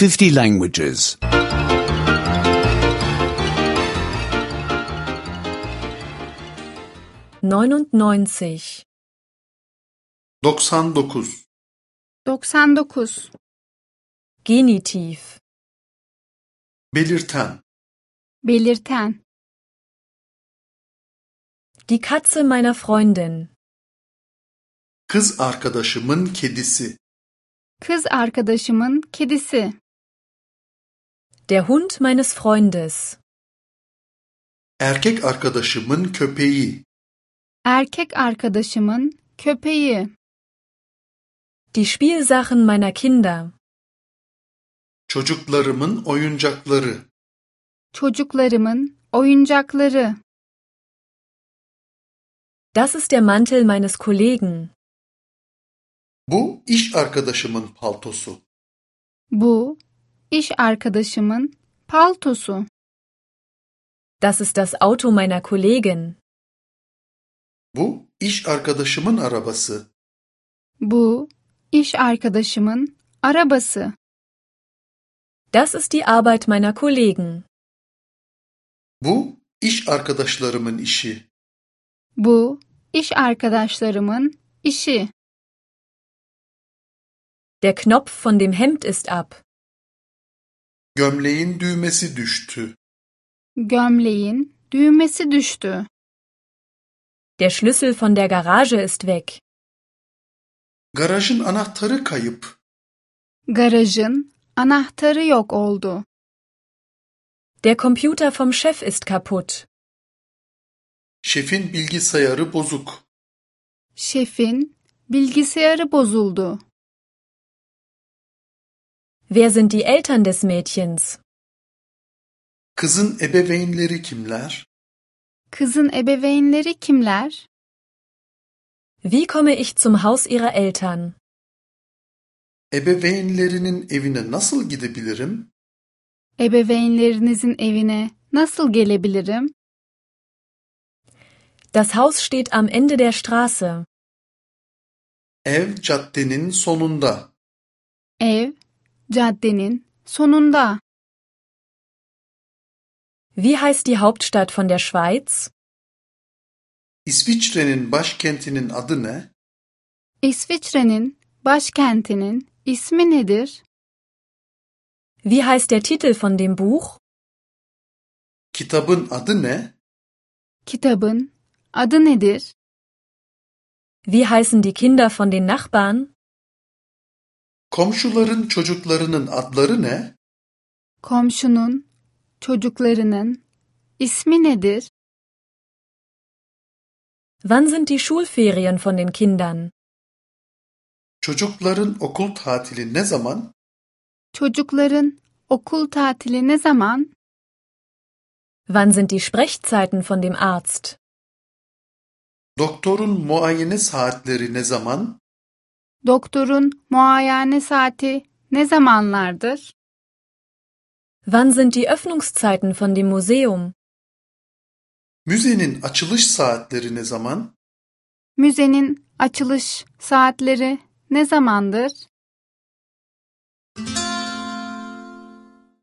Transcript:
50 languages. 99. 99. 99. Genitiv. Belirten. Belirten. Die Katze meiner Freundin. Kız arkadaşımın kedisi. Kız arkadaşımın kedisi. Der Hund meines Freundes. Erkek arkadaşımın köpeği. Erkek arkadaşımın köpeği. Die Spielsachen meiner Kinder. Çocuklarımın oyuncakları. Çocuklarımın oyuncakları. Das ist der Mantel meines Kollegen. Bu iş arkadaşımın paltosu. Bu iş arkadaşımın paltosu. Das ist das Auto meiner Kollegin. Bu iş arkadaşımın arabası. Bu iş arkadaşımın arabası. Das ist die Arbeit meiner Kollegen. Bu iş arkadaşlarımın işi. Bu iş arkadaşlarımın işi. Der Knopf von dem Hemd ist ab. Gömleğin düğmesi düştü. Gömleğin düğmesi düştü. Der Schlüssel von der Garage ist weg. Garajın anahtarı kayıp. Garajın anahtarı yok oldu. Der Computer vom Chef ist kaputt. Şefin bilgisayarı bozuk. Şefin bilgisayarı bozuldu. Wer sind die Eltern des Mädchens? Kızın ebeveynleri kimler? Kızın ebeveynleri kimler? Wie komme ich zum Haus ihrer Eltern? Ebeveynlerinin evine nasıl gidebilirim? Ebeveynlerinizin evine nasıl gelebilirim? Das Haus steht am Ende der Straße. Ev caddenin sonunda. Ev caddenin sonunda. Wie heißt die Hauptstadt von der Schweiz? İsviçre'nin başkentinin adı ne? İsviçre'nin başkentinin ismi nedir? Wie heißt der Titel von dem Buch? Kitabın adı ne? Kitabın adı nedir? Wie heißen die Kinder von den Nachbarn? Komşuların çocuklarının adları ne? Komşunun çocuklarının ismi nedir? Wann sind die Schulferien von den Kindern? Çocukların okul tatili ne zaman? Çocukların okul tatili ne zaman? Wann sind die Sprechzeiten von dem Arzt? Doktorun muayene saatleri ne zaman? Doktorun muayene saati ne zamanlardır? Wann sind die Öffnungszeiten von dem Museum? Müzenin açılış saatleri ne zaman? Müzenin açılış saatleri ne zamandır?